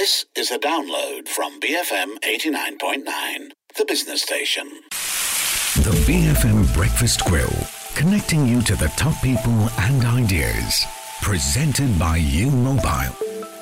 This is a download from BFM 89.9, the business station. The BFM Breakfast Grill, connecting you to the top people and ideas. Presented by U Mobile.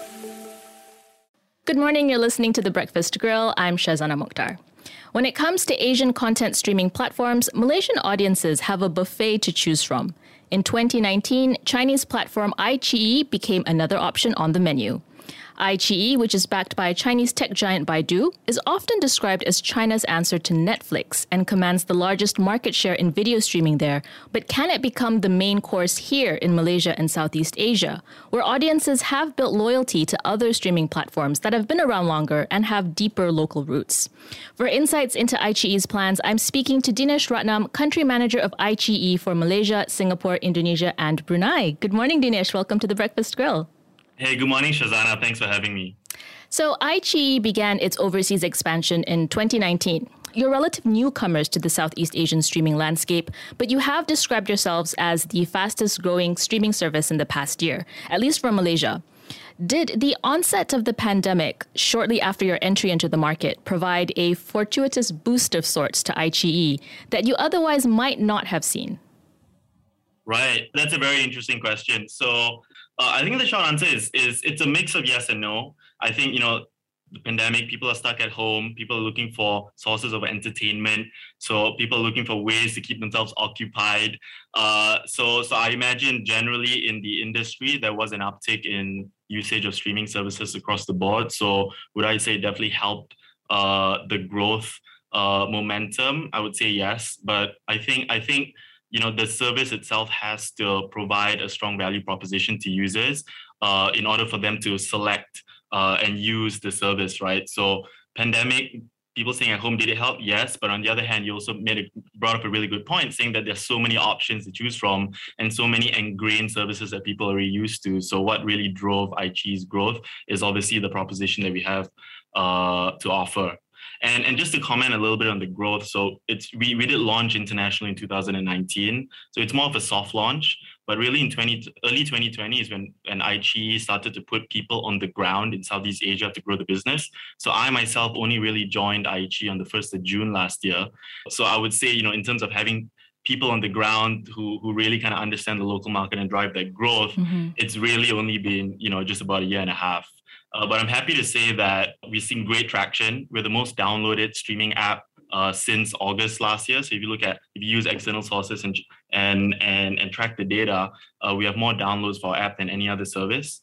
Good morning, you're listening to The Breakfast Grill. I'm Shazana Mukhtar. When it comes to Asian content streaming platforms, Malaysian audiences have a buffet to choose from. In 2019, Chinese platform iQIYI became another option on the menu. iQIYI, which is backed by Chinese tech giant Baidu, is often described as China's answer to Netflix and commands the largest market share in video streaming there. But can it become the main course here in Malaysia and Southeast Asia, where audiences have built loyalty to other streaming platforms that have been around longer and have deeper local roots? For insights into iQIYI's plans, I'm speaking to Dinesh Ratnam, country manager of iQIYI for Malaysia, Singapore, Indonesia, and Brunei. Good morning, Dinesh. Welcome to The Breakfast Grill. Hey, good morning, Shazana. Thanks for having me. So iQIYI began its overseas expansion in 2019. You're relative newcomers to the Southeast Asian streaming landscape, but you have described yourselves as the fastest growing streaming service in the past year, at least for Malaysia. Did the onset of the pandemic, shortly after your entry into the market, provide a fortuitous boost of sorts to iQIYI that you otherwise might not have seen? Right. That's a very interesting question. So I think the short answer is it's a mix of yes and no. I think, the pandemic, people are stuck at home. People are looking for sources of entertainment. So people are looking for ways to keep themselves occupied. So I imagine generally in the industry, there was an uptick in usage of streaming services across the board. So would I say it definitely helped the growth momentum? I would say yes. But I think the service itself has to provide a strong value proposition to users in order for them to select and use the service, right? So pandemic, people staying at home, did it help? Yes. But on the other hand, you also brought up a really good point, saying that there's so many options to choose from and so many ingrained services that people are already used to. So what really drove iQIYI's growth is obviously the proposition that we have to offer. And just to comment a little bit on the growth, so we did launch internationally in 2019, so it's more of a soft launch. But really in early 2020 is when iQIYI started to put people on the ground in Southeast Asia to grow the business. So I myself only really joined iQIYI on the 1st of June last year. So I would say, in terms of having people on the ground who really kind of understand the local market and drive that growth, it's really only been, just about a year and a half. But I'm happy to say that we've seen great traction. We're the most downloaded streaming app since August last year. So if you use external sources and track the data, we have more downloads for our app than any other service.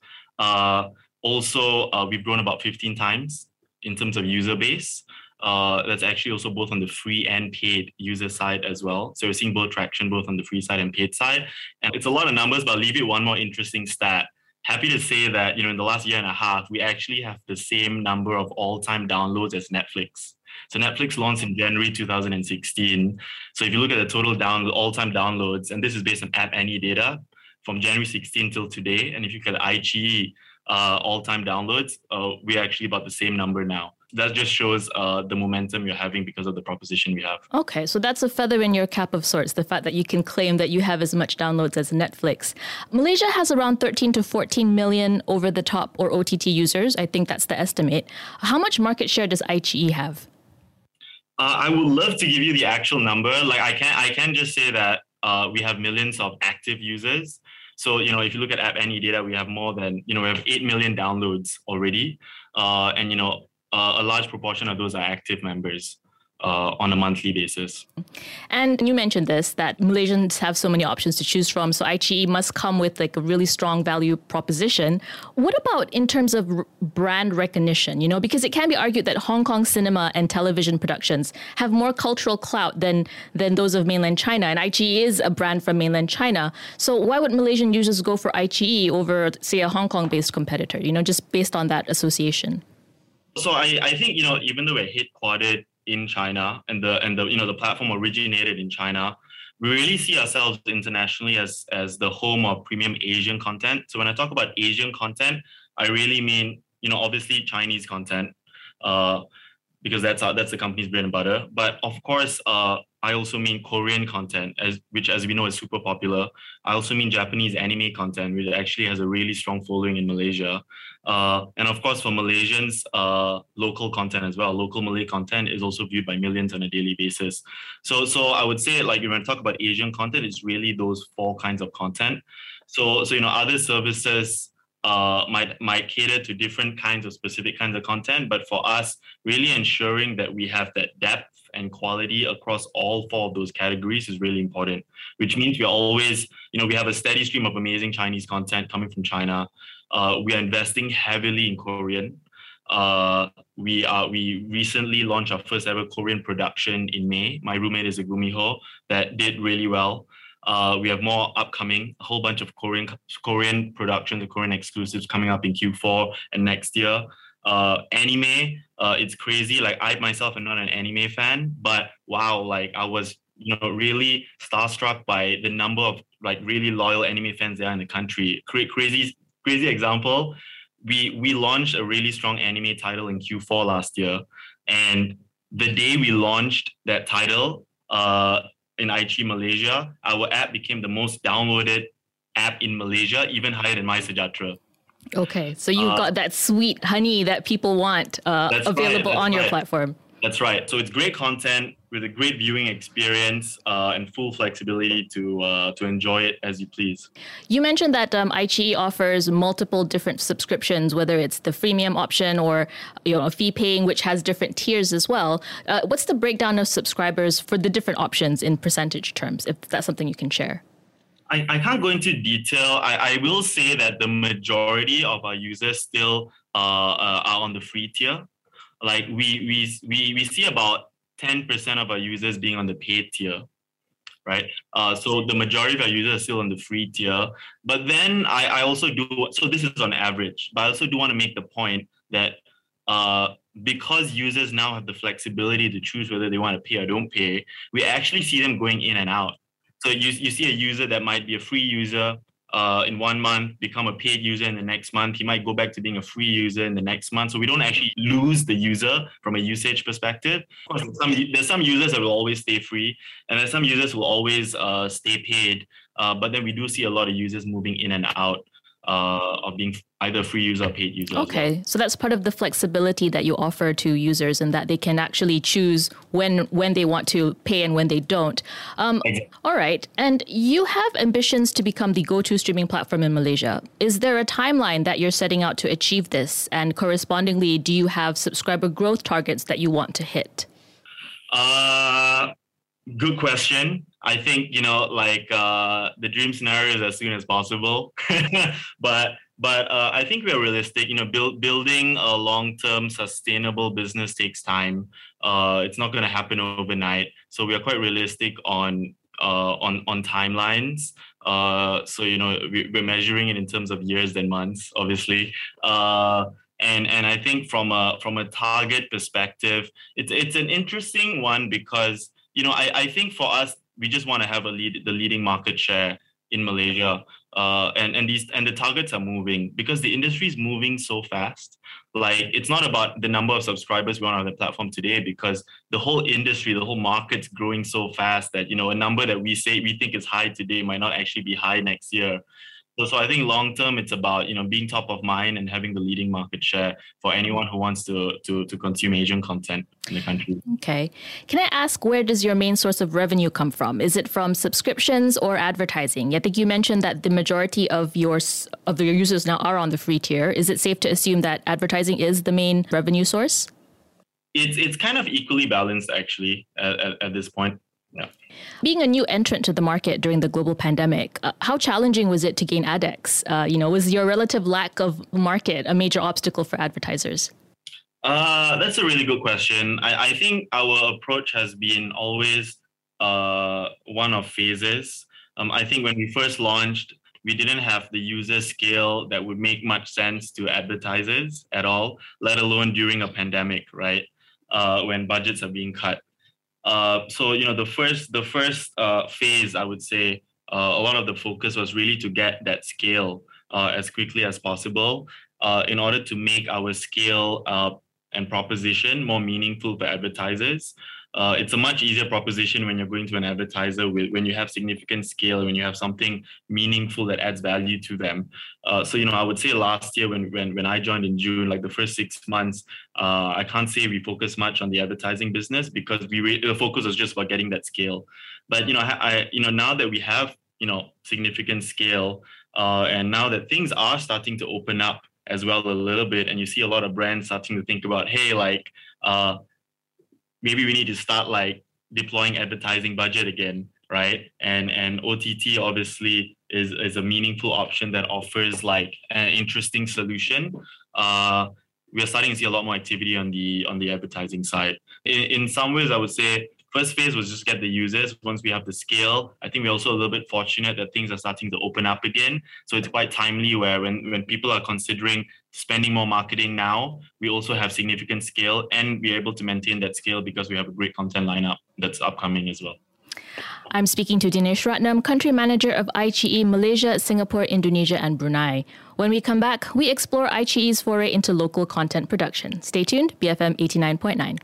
Also, we've grown about 15 times in terms of user base. That's actually also both on the free and paid user side as well. So we're seeing both traction, both on the free side and paid side. And it's a lot of numbers, but I'll leave you one more interesting stat. Happy to say that, in the last year and a half, we actually have the same number of all-time downloads as Netflix. So Netflix launched in January 2016. So if you look at the total all-time downloads, and this is based on App Annie data from January 16 till today, and if you look at iQIYI all-time downloads, we're actually about the same number now. That just shows the momentum we're having because of the proposition we have. Okay, so that's a feather in your cap of sorts, the fact that you can claim that you have as much downloads as Netflix. Malaysia has around 13 to 14 million over-the-top or OTT users. I think that's the estimate. How much market share does iQIYI have? I would love to give you the actual number. I can just say that we have millions of active users. So, if you look at App Annie data, we have more than, we have 8 million downloads already. A large proportion of those are active members on a monthly basis. And you mentioned this, that Malaysians have so many options to choose from, so iQIYI must come with a really strong value proposition. What about in terms of brand recognition? Because it can be argued that Hong Kong cinema and television productions have more cultural clout than those of mainland China, and iQIYI is a brand from mainland China. So why would Malaysian users go for iQIYI over, say, a Hong Kong-based competitor, just based on that association? So I think, even though we're headquartered in China and the platform originated in China, we really see ourselves internationally as the home of premium Asian content. So when I talk about Asian content, I really mean, obviously Chinese content, because that's the company's bread and butter. But of course, I also mean Korean content, which as we know is super popular. I also mean Japanese anime content, which actually has a really strong following in Malaysia. And of course, for Malaysians, local content as well. Local Malay content is also viewed by millions on a daily basis. So I would say, like, when I talk about Asian content, it's really those four kinds of content. So other services might cater to different kinds of specific kinds of content, but for us, really ensuring that we have that depth and quality across all four of those categories is really important, which means we are always, we have a steady stream of amazing Chinese content coming from China. We are investing heavily in Korean. We recently launched our first ever Korean production in May. My roommate is a Gumiho that did really well. We have more upcoming, a whole bunch of Korean productions, the Korean exclusives coming up in Q4 and next year. Anime, it's crazy. Like, I myself am not an anime fan, but wow, like, I was really starstruck by the number of like really loyal anime fans there in the country. Crazy example. We launched a really strong anime title in Q4 last year, and the day we launched that title in Aichi, Malaysia, our app became the most downloaded app in Malaysia, even higher than MySejahtera. Okay, so you've got that sweet honey that people want available on your platform. That's right. So it's great content with a great viewing experience and full flexibility to enjoy it as you please. You mentioned that Aichi offers multiple different subscriptions, whether it's the freemium option or fee paying, which has different tiers as well. What's the breakdown of subscribers for the different options in percentage terms, if that's something you can share? I can't go into detail. I will say that the majority of our users still are on the free tier. Like we see about 10% of our users being on the paid tier, right? So the majority of our users are still on the free tier. But then I also do, so this is on average, but I also do want to make the point that because users now have the flexibility to choose whether they want to pay or don't pay, we actually see them going in and out. So you see a user that might be a free user in 1 month, become a paid user in the next month. He might go back to being a free user in the next month. So we don't actually lose the user from a usage perspective. Of course, there's some users that will always stay free, and there's some users who will always stay paid. But then we do see a lot of users moving in and out of being either free user or paid user. Okay, so that's part of the flexibility that you offer to users, and that they can actually choose when they want to pay and when they don't. All right, and you have ambitions to become the go-to streaming platform in Malaysia. Is there a timeline that you're setting out to achieve this? And correspondingly, do you have subscriber growth targets that you want to hit? Good question. I think, the dream scenario is as soon as possible. But I think we are realistic. Building a long-term sustainable business takes time. It's not going to happen overnight. So we are quite realistic on timelines. So we're measuring it in terms of years than months, obviously. And I think from a target perspective, it's an interesting one because I think for us, we just want to have the leading market share in Malaysia, and the targets are moving because the industry is moving so fast. Like, it's not about the number of subscribers we want on the platform today, because the whole industry, the whole market's growing so fast that a number that we think is high today might not actually be high next year. So I think long term, it's about being top of mind and having the leading market share for anyone who wants to consume Asian content in the country. Okay. Can I ask, where does your main source of revenue come from? Is it from subscriptions or advertising? I think you mentioned that the majority of your users now are on the free tier. Is it safe to assume that advertising is the main revenue source? It's kind of equally balanced, actually, at this point. Yeah. Being a new entrant to the market during the global pandemic, how challenging was it to gain ADEX? Was your relative lack of market a major obstacle for advertisers? That's a really good question. I think our approach has been always one of phases. I think when we first launched, we didn't have the user scale that would make much sense to advertisers at all, let alone during a pandemic, right? When budgets are being cut. So the first phase, I would say, a lot of the focus was really to get that scale as quickly as possible in order to make our scale and proposition more meaningful for advertisers. It's a much easier proposition when you're going to an advertiser when you have significant scale, when you have something meaningful that adds value to them. So, I would say last year when I joined in June, like the first 6 months, I can't say we focused much on the advertising business because the focus was just about getting that scale. But, now that we have, significant scale, and now that things are starting to open up as well a little bit, and you see a lot of brands starting to think about, hey, like, maybe we need to start like deploying advertising budget again, right? And OTT obviously is a meaningful option that offers like an interesting solution. We are starting to see a lot more activity on the advertising side. In some ways, I would say first phase was just get the users. Once we have the scale, I think we're also a little bit fortunate that things are starting to open up again. So it's quite timely where when people are considering spending more marketing now, we also have significant scale and we're able to maintain that scale because we have a great content lineup that's upcoming as well. I'm speaking to Dinesh Ratnam, Country Manager of iQIYI Malaysia, Singapore, Indonesia and Brunei. When we come back, we explore iQIYI's foray into local content production. Stay tuned, BFM 89.9.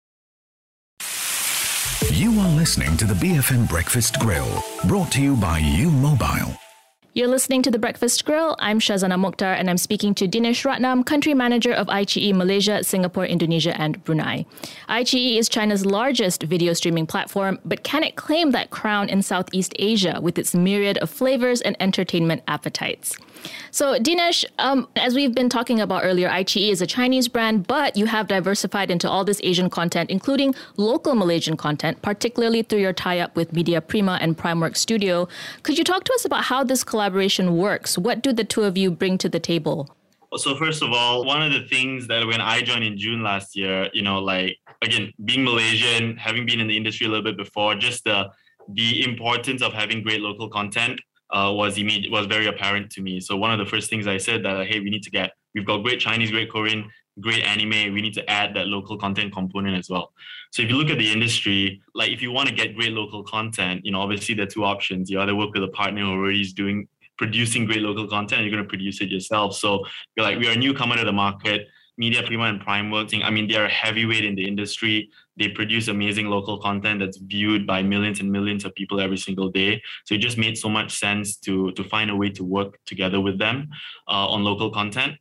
You are listening to the BFM Breakfast Grill, brought to you by U Mobile. You're listening to The Breakfast Grill. I'm Shazana Mokhtar and I'm speaking to Dinesh Ratnam, Country Manager of iQIYI Malaysia, Singapore, Indonesia and Brunei. iQIYI is China's largest video streaming platform, but can it claim that crown in Southeast Asia with its myriad of flavors and entertainment appetites? So Dinesh, as we've been talking about earlier, iQIYI is a Chinese brand, but you have diversified into all this Asian content, including local Malaysian content, particularly through your tie-up with Media Prima and Primeworks Studio. Could you talk to us about how this collaboration works? What do the two of you bring to the table? So first of all, one of the things that when I joined in June last year, again, being Malaysian, having been in the industry a little bit before, just the importance of having great local content was very apparent to me. So one of the first things I said that, hey, we've got great Chinese, great Korean, great anime. We need to add that local content component as well. So if you look at the industry, like if you want to get great local content, obviously there are two options. You either work with a partner who already is producing great local content, and you're going to produce it yourself. So you're like, we are a newcomer to the market. Media Prima and Primeworks, they're a heavyweight in the industry. They produce amazing local content that's viewed by millions and millions of people every single day. So it just made so much sense to find a way to work together with them on local content.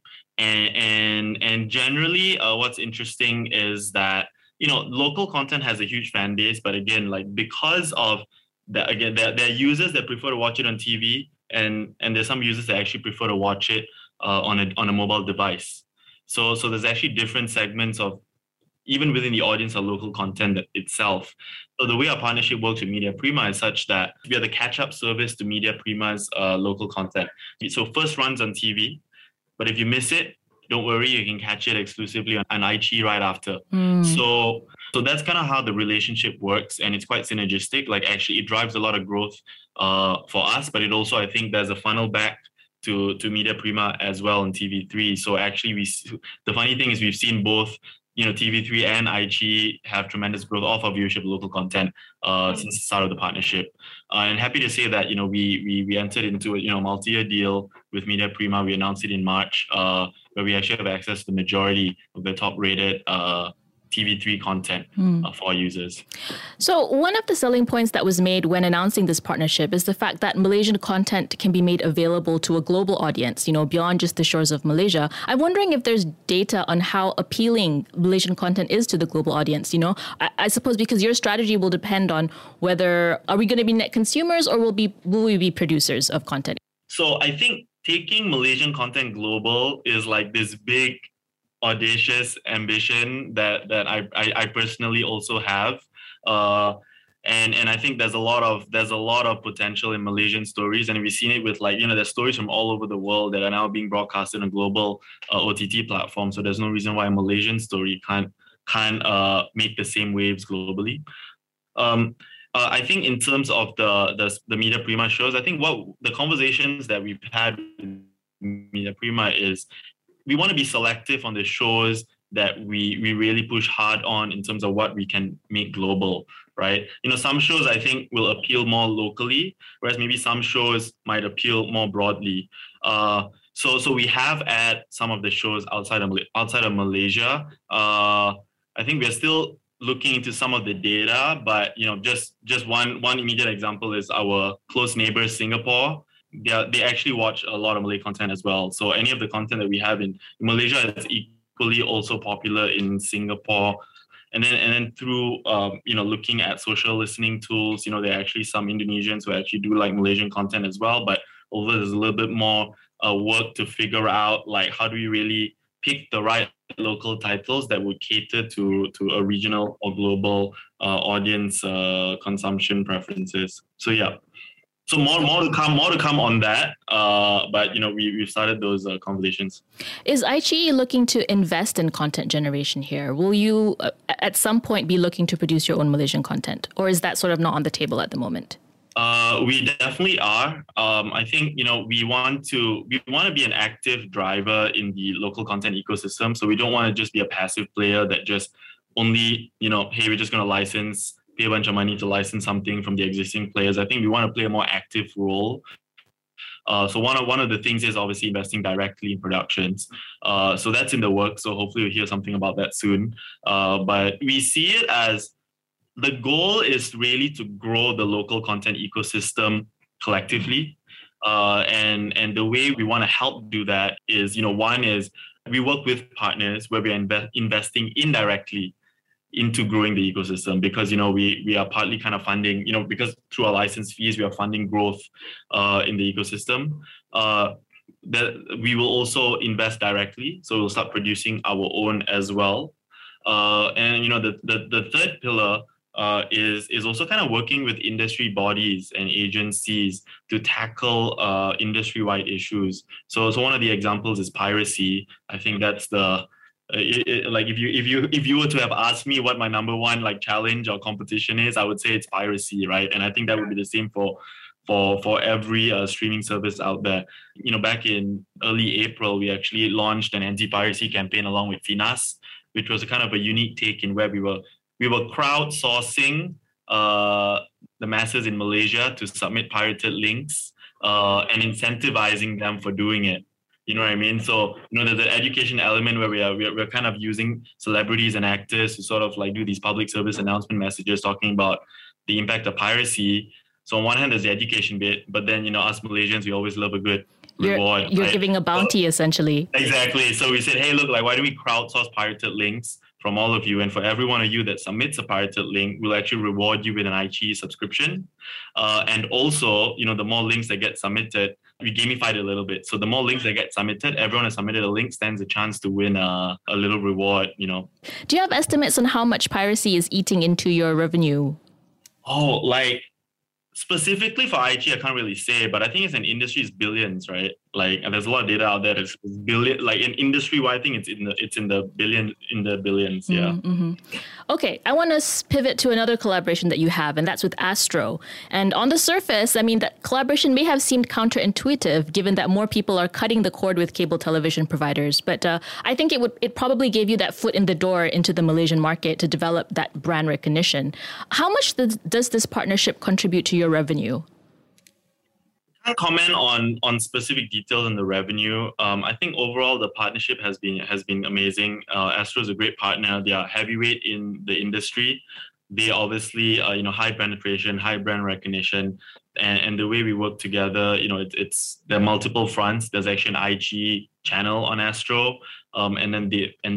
And generally, what's interesting is that, local content has a huge fan base, but again, like because of that, again, there are users that prefer to watch it on TV, and there's some users that actually prefer to watch it on a mobile device. So there's actually different segments of, even within the audience, of local content itself. So the way our partnership works with Media Prima is such that we are the catch-up service to Media Prima's local content. So first runs on TV, but if you miss it, don't worry, you can catch it exclusively on iQIYI right after. So that's kind of how the relationship works, and it's quite synergistic. Like actually, it drives a lot of growth for us, but it also, I think, there's a funnel back to Media Prima as well on TV3. So actually, the funny thing is we've seen both, TV3 and iQIYI have tremendous growth off of viewership of local content since the start of the partnership. And happy to say that, we entered into a multi-year deal with Media Prima. We announced it in March, where we actually have access to the majority of the top-rated TV3 content for users. So one of the selling points that was made when announcing this partnership is the fact that Malaysian content can be made available to a global audience, beyond just the shores of Malaysia. I'm wondering if there's data on how appealing Malaysian content is to the global audience. I suppose because your strategy will depend on whether, are we going to be net consumers or will we be producers of content? So I think taking Malaysian content global is like this big audacious ambition that I personally also have, and I think there's a lot of potential in Malaysian stories, and we've seen it with there's stories from all over the world that are now being broadcasted on global OTT platforms. So there's no reason why a Malaysian story can't make the same waves globally. I think in terms of the Media Prima shows, I think what the conversations that we've had with Media Prima is, we want to be selective on the shows that we really push hard on in terms of what we can make global, right? Some shows I think will appeal more locally, whereas maybe some shows might appeal more broadly. So we have aired some of the shows outside of Malaysia. I think we're still looking into some of the data, but just one immediate example is our close neighbor Singapore. They actually watch a lot of Malay content as well. So any of the content that we have in Malaysia is equally also popular in Singapore. And then through looking at social listening tools, there are actually some Indonesians who actually do like Malaysian content as well. But although there's a little bit more work to figure out, like how do we really pick the right local titles that would cater to a regional or global audience consumption preferences. So yeah. So more to come on that. But we've started those conversations. Is iQIYI looking to invest in content generation here? Will you at some point be looking to produce your own Malaysian content, or is that sort of not on the table at the moment? We definitely are. I think we want to be an active driver in the local content ecosystem. So we don't want to just be a passive player that just only hey, we're just going to license. Pay a bunch of money to license something from the existing players. I think we want to play a more active role. So one of the things is obviously investing directly in productions. So that's in the works. So hopefully we'll hear something about that soon. But we see it as the goal is really to grow the local content ecosystem collectively. And the way we want to help do that is, one is we work with partners where we are investing indirectly into growing the ecosystem, because we are partly kind of funding, because through our license fees we are funding growth in the ecosystem. That we will also invest directly, so we'll start producing our own as well. And the third pillar is also kind of working with industry bodies and agencies to tackle industry-wide issues. So one of the examples is piracy. I think that's the if you were to have asked me what my number one challenge or competition is, I would say it's piracy, right? And I think that would be the same for every streaming service out there. Back in early April, we actually launched an anti-piracy campaign along with Finas, which was a kind of a unique take in where we were crowdsourcing the masses in Malaysia to submit pirated links and incentivizing them for doing it. You know what I mean? So, there's the education element where we're kind of using celebrities and actors to sort of do these public service announcement messages talking about the impact of piracy. So on one hand, there's the education bit, but then, us Malaysians, we always love a good reward. You're giving a bounty, essentially. Exactly. So we said, hey, look, why don't we crowdsource pirated links from all of you? And for every one of you that submits a pirated link, we'll actually reward you with an iQIYI subscription. And also, the more links that get submitted, we gamified it a little bit. So the more links that get submitted, everyone has submitted a link stands a chance to win a little reward, Do you have estimates on how much piracy is eating into your revenue? Oh, specifically for iQIYI, I can't really say, but I think it's an industry's billions, right? And there's a lot of data out there that's billion, in industry-wide, I think it's in the billions, yeah. Mm-hmm. Okay, I want to pivot to another collaboration that you have, and that's with Astro. And on the surface, that collaboration may have seemed counterintuitive, given that more people are cutting the cord with cable television providers. But I think it probably gave you that foot in the door into the Malaysian market to develop that brand recognition. How much does this partnership contribute to your revenue? I can't comment on specific details in the revenue. I think overall the partnership has been amazing. Astro is a great partner. They are heavyweight in the industry. They obviously high penetration, high brand recognition, and the way we work together, there are multiple fronts. There's actually an iQIYI channel on Astro, and then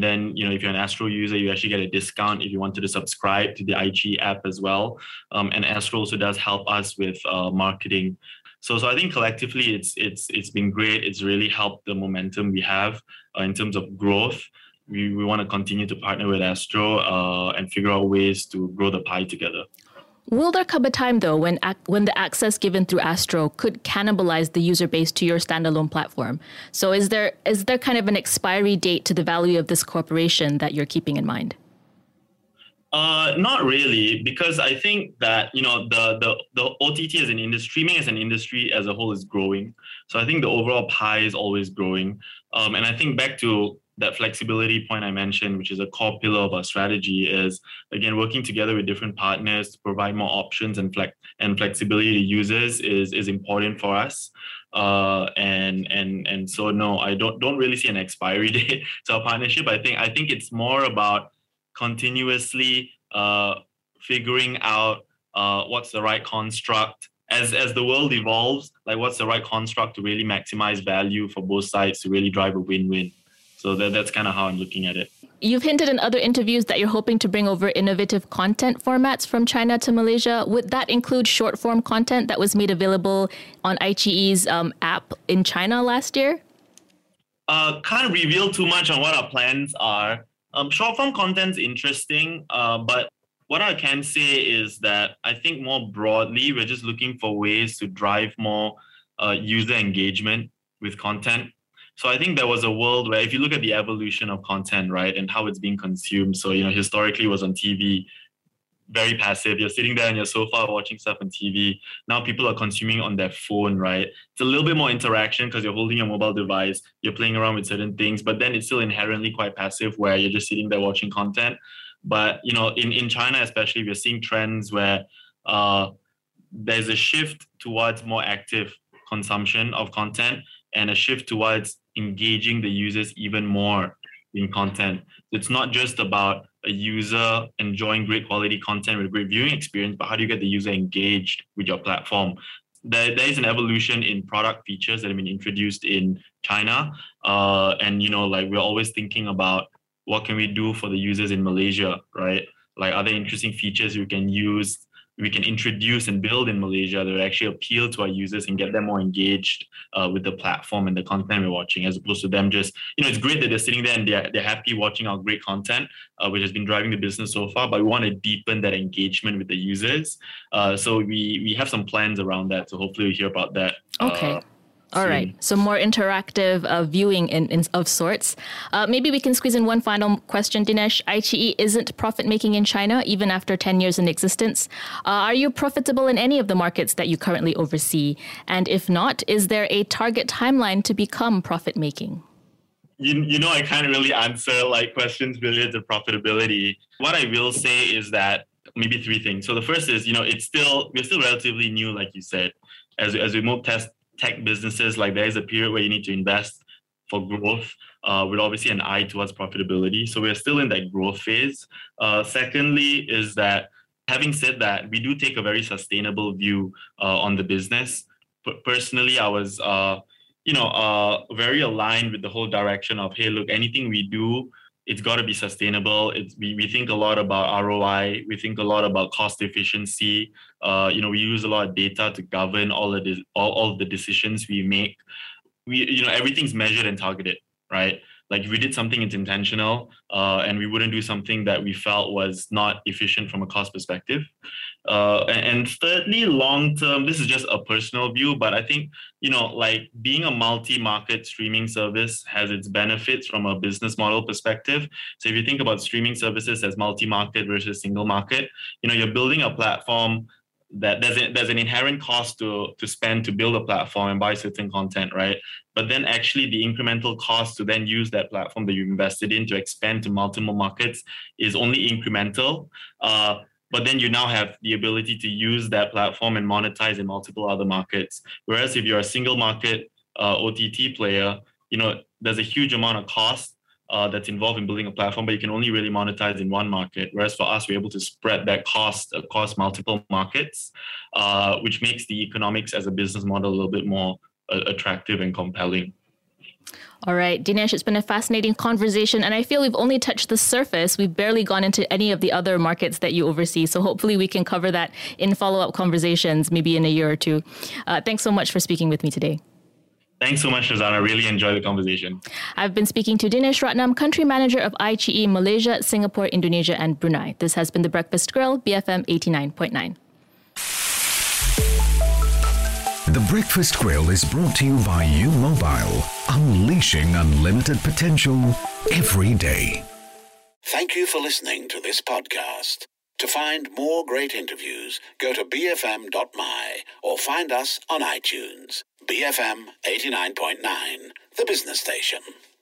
if you're an Astro user, you actually get a discount if you wanted to subscribe to the iQIYI app as well. And Astro also does help us with marketing. So I think collectively it's been great. It's really helped the momentum we have in terms of growth. We want to continue to partner with Astro and figure out ways to grow the pie together. Will there come a time, though, when the access given through Astro could cannibalize the user base to your standalone platform? So is there kind of an expiry date to the value of this cooperation that you're keeping in mind? Not really, because I think that, the OTT as an industry, streaming as an industry as a whole is growing. So I think the overall pie is always growing. And I think back to that flexibility point I mentioned, which is a core pillar of our strategy, is again working together with different partners to provide more options and flexibility to users is important for us. And so no, I don't really see an expiry date to our partnership. I think it's more about continuously figuring out what's the right construct as the world evolves. Like, what's the right construct to really maximize value for both sides to really drive a win-win. So that's kind of how I'm looking at it. You've hinted in other interviews that you're hoping to bring over innovative content formats from China to Malaysia. Would that include short-form content that was made available on iQIYI's app in China last year? Can't reveal too much on what our plans are. Short-form content's interesting, but what I can say is that I think more broadly, we're just looking for ways to drive more user engagement with content. So I think there was a world where, if you look at the evolution of content, right, and how it's being consumed. So, historically it was on TV, very passive. You're sitting there on your sofa watching stuff on TV. Now people are consuming on their phone, right? It's a little bit more interaction because you're holding your mobile device, you're playing around with certain things, but then it's still inherently quite passive where you're just sitting there watching content. But, in China especially, we're seeing trends where there's a shift towards more active consumption of content and a shift towards engaging the users even more in content. It's not just about a user enjoying great quality content with a great viewing experience, but how do you get the user engaged with your platform? There is an evolution in product features that have been introduced in China. And, we're always thinking about what can we do for the users in Malaysia, right? Like, are there interesting features we can introduce and build in Malaysia that actually appeal to our users and get them more engaged with the platform and the content we're watching, as opposed to them just, it's great that they're sitting there and they're happy watching our great content, which has been driving the business so far, but we want to deepen that engagement with the users. So we have some plans around that. So hopefully we'll hear about that. Okay. All right. So more interactive viewing of sorts. Maybe we can squeeze in one final question, Dinesh. iQIYI isn't profit-making in China, even after 10 years in existence. Are you profitable in any of the markets that you currently oversee? And if not, is there a target timeline to become profit-making? I can't really answer questions related to profitability. What I will say is that maybe three things. So the first is, we're still relatively new, like you said, as we move tech businesses, there is a period where you need to invest for growth, with obviously an eye towards profitability. So we're still in that growth phase. Secondly is that, having said that, we do take a very sustainable view on the business. Personally, I was, very aligned with the whole direction of, hey, look, anything we do, it's got to be sustainable. We think a lot about ROI. We think a lot about cost efficiency. We use a lot of data to govern all of the decisions we make. Everything's measured and targeted, right? Like, if we did something, it's intentional, and we wouldn't do something that we felt was not efficient from a cost perspective. And thirdly, long term, this is just a personal view, but I think, being a multi-market streaming service has its benefits from a business model perspective. So if you think about streaming services as multi-market versus single market, you're building a platform that there's an inherent cost to spend to build a platform and buy certain content, right? But then actually the incremental cost to then use that platform that you invested in to expand to multiple markets is only incremental. But then you now have the ability to use that platform and monetize in multiple other markets. Whereas if you're a single market OTT player, there's a huge amount of cost that's involved in building a platform, but you can only really monetize in one market. Whereas for us, we're able to spread that cost across multiple markets, which makes the economics as a business model a little bit more attractive and compelling. All right, Dinesh, it's been a fascinating conversation, and I feel we've only touched the surface. We've barely gone into any of the other markets that you oversee. So hopefully we can cover that in follow-up conversations, maybe in a year or two. Thanks so much for speaking with me today. Thanks so much, Shazana. I really enjoyed the conversation. I've been speaking to Dinesh Ratnam, Country Manager of iQIYI Malaysia, Singapore, Indonesia, and Brunei. This has been The Breakfast Grill, BFM 89.9. The Breakfast Grill is brought to you by U Mobile, unleashing unlimited potential every day. Thank you for listening to this podcast. To find more great interviews, go to bfm.my or find us on iTunes. BFM 89.9, the business station.